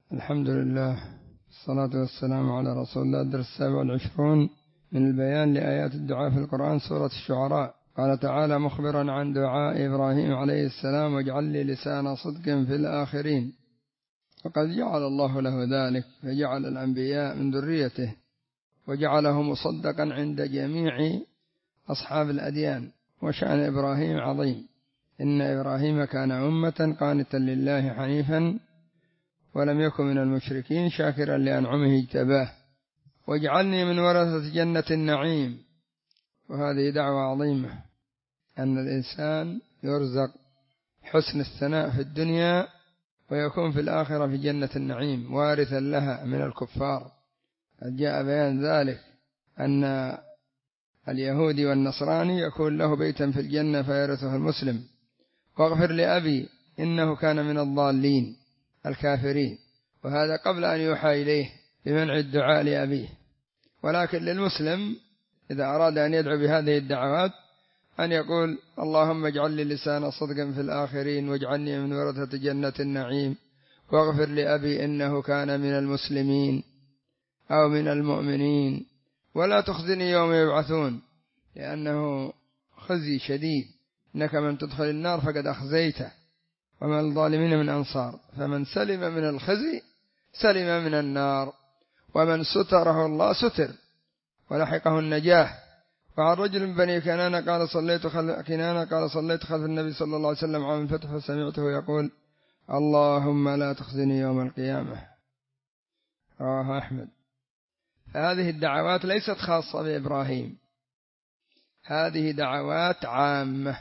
الحمد لله، الصلاة والسلام على رسول الله. الدرس 27 من البيان لآيات الدعاء في القرآن، سورة الشعراء. قال تعالى مخبرا عن دعاء إبراهيم عليه السلام: واجعل لي لسان صدق في الآخرين. فقد جعل الله له ذلك، فجعل الأنبياء من ذريته وجعله مصدقا عند جميع أصحاب الأديان. وشأن إبراهيم عظيم، إن إبراهيم كان أمة قانتا لله حنيفا ولم يكن من المشركين شاكرا لأنعمه اجتباه. واجعلني من ورثة جنة النعيم. وهذه دعوة عظيمة، أن الإنسان يرزق حسن الثناء في الدنيا ويكون في الآخرة في جنة النعيم وارثا لها من الكفار. قد جاء بيان ذلك، أن اليهودي والنصراني يكون له بيتا في الجنة فيرثه المسلم. واغفر لأبي إنه كان من الضالين الكافرين. وهذا قبل أن يوحى إليه بمنع الدعاء لأبيه. ولكن للمسلم إذا أراد أن يدعو بهذه الدعوات أن يقول: اللهم اجعل لي لسان صدق في الآخرين، واجعلني من ورثة جنة النعيم، واغفر لأبي إنه كان من المسلمين أو من المؤمنين، ولا تخزني يوم يبعثون، لأنه خزي شديد. إنك من تدخل النار فقد أخزيته، وما الظالمين من أنصار. فمن سلم من الخزي سلم من النار، ومن ستره الله ستر ولحقه النجاة. وعن رجل من بني كنانة قال صليت خلف النبي صلى الله عليه وسلم عام الفتح، فسمعته يقول: اللهم لا تخزني يوم القيامة. رواه أحمد. هذه الدعوات ليست خاصة بإبراهيم، هذه دعوات عامة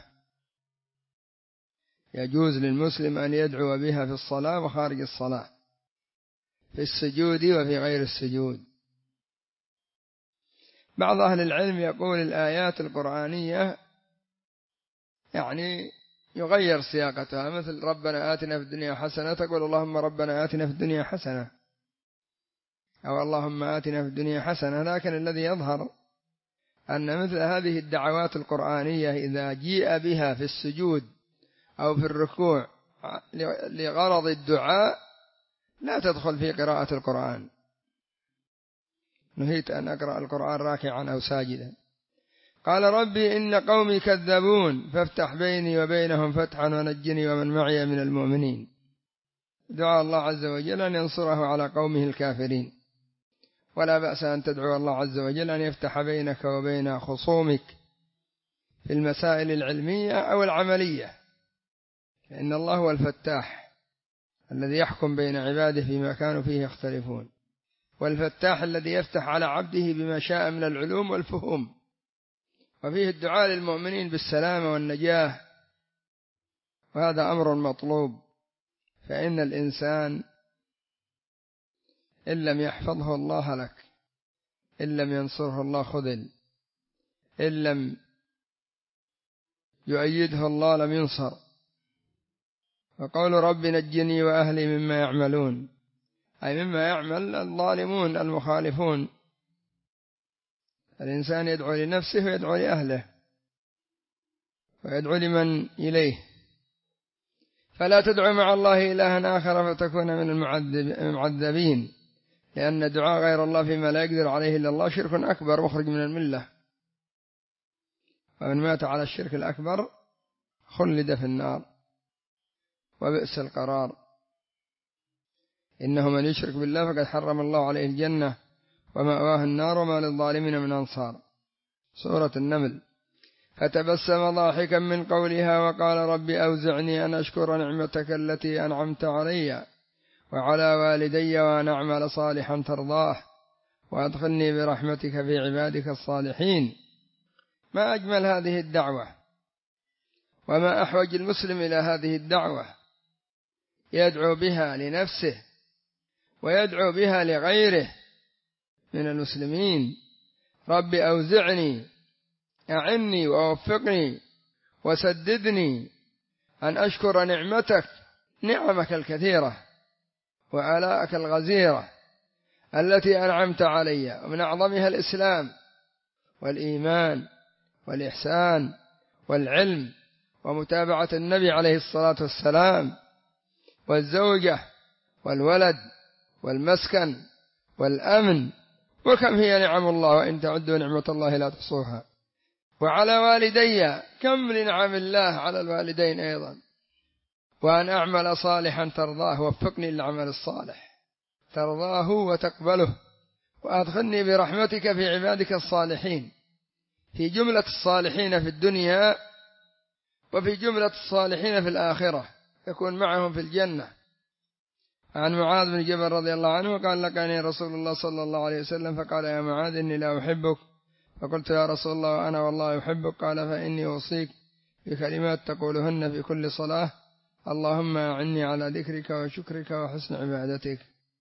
يجوز للمسلم أن يدعو بها في الصلاة وخارج الصلاة، في السجود وفي غير السجود. بعض أهل العلم يقول الآيات القرآنية يعني يغير سياقتها، مثل ربنا آتنا في الدنيا حسنة، تقول اللهم ربنا آتنا في الدنيا حسنة، أو اللهم آتنا في الدنيا حسنة. لكن الذي يظهر أن مثل هذه الدعوات القرآنية إذا جيء بها في السجود أو في الركوع لغرض الدعاء لا تدخل في قراءة القرآن. نهيت أن أقرأ القرآن راكعا أو ساجدا. قال ربي إن قومي كذبون فافتح بيني وبينهم فتحا ونجني ومن معي من المؤمنين. دعا الله عز وجل أن ينصره على قومه الكافرين. ولا بأس أن تدعو الله عز وجل أن يفتح بينك وبين خصومك في المسائل العلمية أو العملية، فإن الله هو الفتاح الذي يحكم بين عباده فيما كانوا فيه يختلفون، والفتاح الذي يفتح على عبده بما شاء من العلوم والفهوم. وفيه الدعاء للمؤمنين بالسلامة والنجاة، وهذا أمر مطلوب. فإن الإنسان إن لم يحفظه الله هلك، إن لم ينصره الله خذل، إن لم يؤيده الله لم ينصر. وقول رب نجني وأهلي مما يعملون، أي مما يعمل الظالمون المخالفون. الإنسان يدعو لنفسه ويدعو لأهله ويدعو لمن إليه. فلا تدعو مع الله إلها آخر فتكون من المعذبين، لأن دعاء غير الله فيما لا يقدر عليه إلا الله شرك أكبر مخرج من الملة. ومن مات على الشرك الأكبر خلد في النار وبئس القرار. إنه من يشرك بالله فقد حرم الله عليه الجنة ومأواه النار وما للظالمين من أنصار. سورة النمل. فتبسم ضاحكا من قولها وقال رب أوزعني أن أشكر نعمتك التي أنعمت علي وعلى والدي وأن أعمل صالحا ترضاه وأدخلني برحمتك في عبادك الصالحين. ما أجمل هذه الدعوة، وما أحوج المسلم إلى هذه الدعوة، يدعو بها لنفسه ويدعو بها لغيره من المسلمين. رب أوزعني، أعني ووفقني وسددني أن أشكر نعمك الكثيرة وآلاءك الغزيرة التي أنعمت علي، ومن أعظمها الإسلام والإيمان والإحسان والعلم ومتابعة النبي عليه الصلاة والسلام والزوجة والولد والمسكن والأمن، وكم هي نعم الله وإن تعدوا نعمة الله لا تحصوها. وعلى والدي، كم لنعم الله على الوالدين أيضا. وأن أعمل صالحا ترضاه، وفقني للعمل الصالح ترضاه وتقبله، وأدخلني برحمتك في عبادك الصالحين، في جملة الصالحين في الدنيا وفي جملة الصالحين في الآخرة، يكون معهم في الجنة. عن معاذ بن جبل رضي الله عنه قال: لقاني رسول الله صلى الله عليه وسلم فقال: يا معاذ إني لا أحبك. فقلت: يا رسول الله وأنا والله أحبك. قال: فإني أوصيك بكلمات تقولهن في كل صلاة: اللهم أعني على ذكرك وشكرك وحسن عبادتك.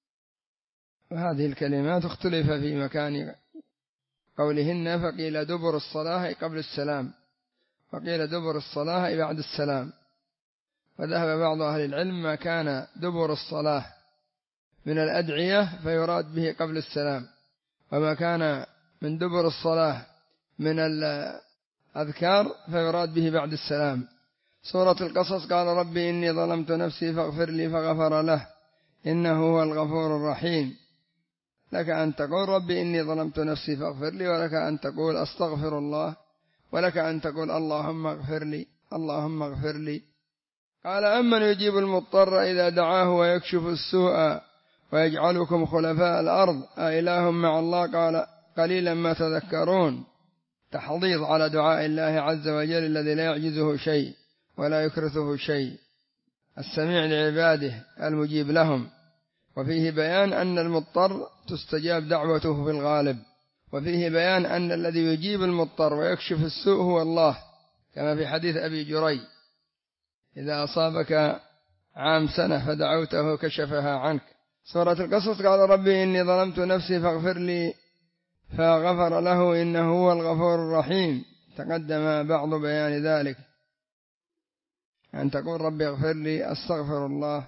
وهذه الكلمات اختلف في مكان قولهن، فقيل دبر الصلاة قبل السلام، وقيل دبر الصلاة بعد السلام. وذهب بعض أهل العلم ما كان دبر الصلاة من الأدعية فيراد به قبل السلام، وما كان من دبر الصلاة من الأذكار فيراد به بعد السلام. سورة القصص: قال ربي إني ظلمت نفسي فاغفر لي، فغفر له إنه هو الغفور الرحيم. لك أن تقول ربي إني ظلمت نفسي فاغفر لي، ولك أن تقول أستغفر الله، ولك أن تقول اللهم اغفر لي، اللهم اغفر لي. قال: أمن يجيب المضطر إذا دعاه ويكشف السوء ويجعلكم خلفاء الأرض أإله مع الله قال قليلا ما تذكرون. تحضيض على دعاء الله عز وجل الذي لا يعجزه شيء ولا يكرثه شيء، السميع لعباده المجيب لهم. وفيه بيان أن المضطر تستجاب دعوته في الغالب، وفيه بيان أن الذي يجيب المضطر ويكشف السوء هو الله، كما في حديث أبي جري: إذا أصابك عام سنة فدعوته كشفها عنك. سورة القصص: قال ربي إني ظلمت نفسي فاغفر لي، فغفر له إنه هو الغفور الرحيم. تقدم بعض بيان ذلك، أن تقول ربي اغفر لي، أستغفر الله،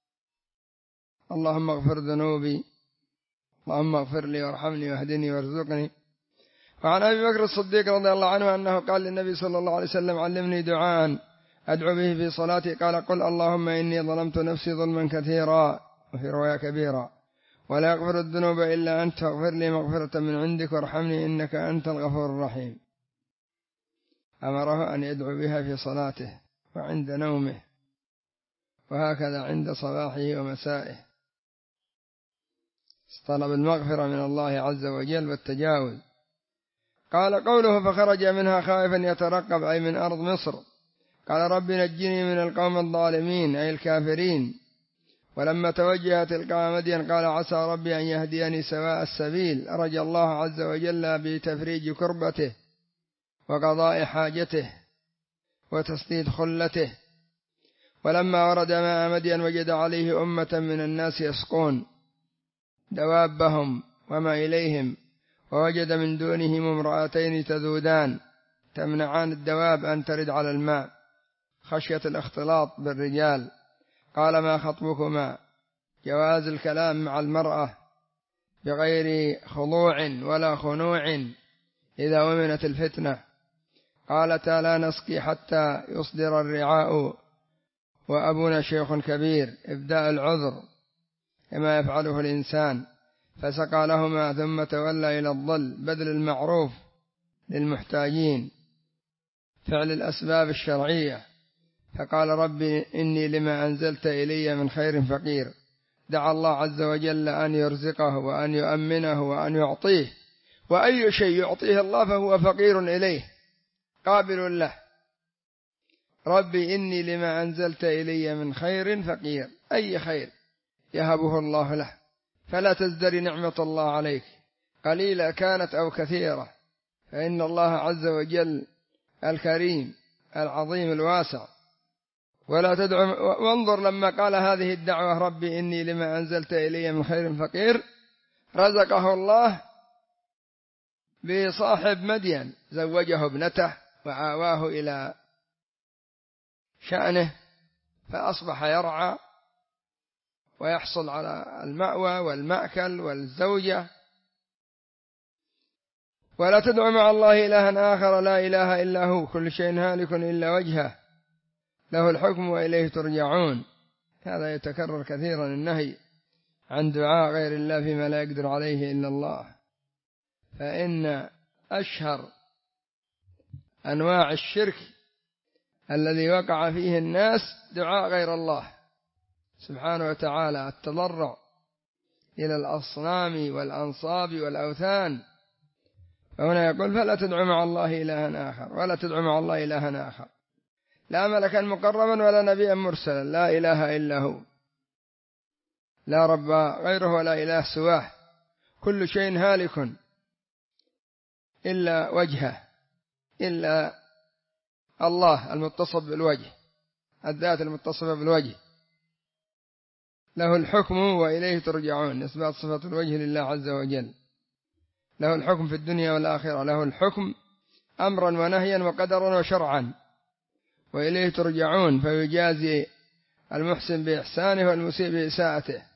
اللهم اغفر ذنوبي، اللهم اغفر لي وارحمني واهدني وارزقني. وعن أبي بكر الصديق رضي الله عنه أنه قال للنبي صلى الله عليه وسلم: علمني دعاء أدعو به في صلاتي. قال: قل اللهم إني ظلمت نفسي ظلما كثيرا، وفي رواية كبيرا، ولا يغفر الذنوب إلا أنت، فاغفر لي مغفرة من عندك وارحمني إنك أنت الغفور الرحيم. أمره أن يدعو بها في صلاته وعند نومه، وهكذا عند صباحه ومسائه. طلب المغفرة من الله عز وجل والتجاوز. قال: قوله فخرج منها خائفا يترقب، أي من أرض مصر. قال: رب نجني من القوم الظالمين، أي الكافرين. ولما توجه تلقاء مدين قال: عسى ربي أن يهديني سواء السبيل. رجى الله عز وجل بتفريج كربته وقضاء حاجته وتسديد خلته. ولما ورد ماء مدين وجد عليه أمة من الناس يسقون دوابهم وما إليهم، ووجد من دونهم امرأتين تذودان تمنعان الدواب أن ترد على الماء خشية الاختلاط بالرجال. قال: ما خطبكما؟ جواز الكلام مع المرأة بغير خضوع ولا خنوع إذا أمنت الفتنة. قالتا: لا نسقي حتى يصدر الرعاء وأبونا شيخ كبير، إبداء العذر كما يفعله الإنسان. فسقى لهما ثم تولى إلى الظل، بذل المعروف للمحتاجين، فعل الأسباب الشرعية. فقال: ربي إني لما أنزلت إلي من خير فقير. دعا الله عز وجل أن يرزقه وأن يؤمنه وأن يعطيه، وأي شيء يعطيه الله فهو فقير إليه قابل له. ربي إني لما أنزلت إلي من خير فقير، أي خير يهبه الله له، فلا تزدري نعمة الله عليك قليلة كانت أو كثيرة، فإن الله عز وجل الكريم العظيم الواسع. ولا تدعو. وانظر لما قال هذه الدعوة: ربي إني لما أنزلت إلي من خير فقير، رزقه الله بصاحب مدين، زوجه ابنته وعاواه إلى شأنه، فأصبح يرعى ويحصل على المأوى والمأكل والزوجة. ولا تدع مع الله إلها آخر لا إله إلا هو، كل شيء هالك إلا وجهه، له الحكم وإليه ترجعون. هذا يتكرر كثيرا النهي عن دعاء غير الله فيما لا يقدر عليه إلا الله، فإن أشهر أنواع الشرك الذي وقع فيه الناس دعاء غير الله سبحانه وتعالى، التضرع إلى الأصنام والأنصاب والأوثان. فهنا يقول فلا تدعو مع الله إلها آخر، ولا تدعو مع الله إلها آخر، لا ملكا مقربا ولا نبيا مرسلا، لا إله إلا هو، لا رب غيره ولا إله سواه، كل شيء هالك إلا وجهه، إلا الله المتصف بالوجه، الذات المتصفة بالوجه، له الحكم وإليه ترجعون، إثبات صفة الوجه لله عز وجل، له الحكم في الدنيا والآخرة، له الحكم أمرا ونهيا وقدرا وشرعا، وإليه ترجعون، فيجازي المحسن بإحسانه والمسيء بإساءته.